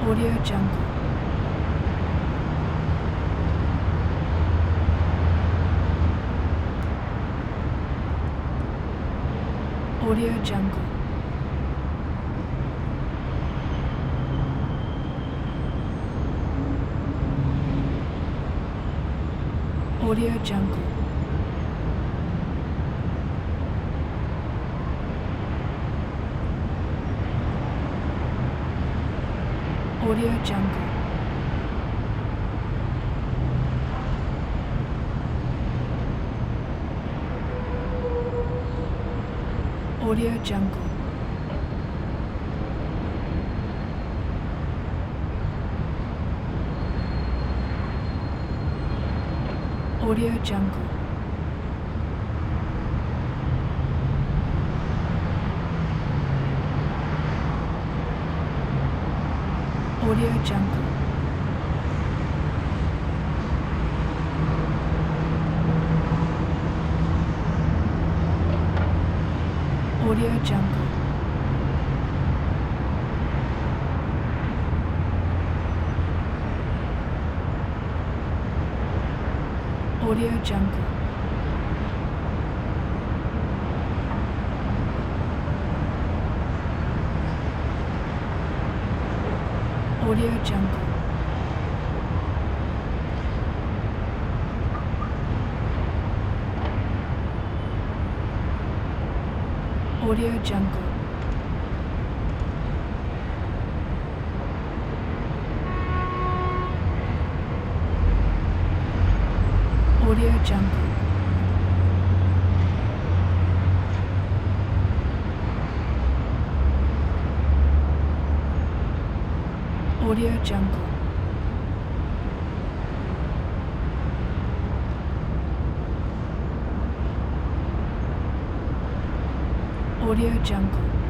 Audio Jungle. Audio Jungle. Audio Jungle. Audio Jungle. Audio Jungle. Audio Jungle. Audio Jungle. Audio Jungle. Audio Jungle. Audio Jungle. Audio Jungle. Audio Jungle. Audio Jungle. Audio Jungle.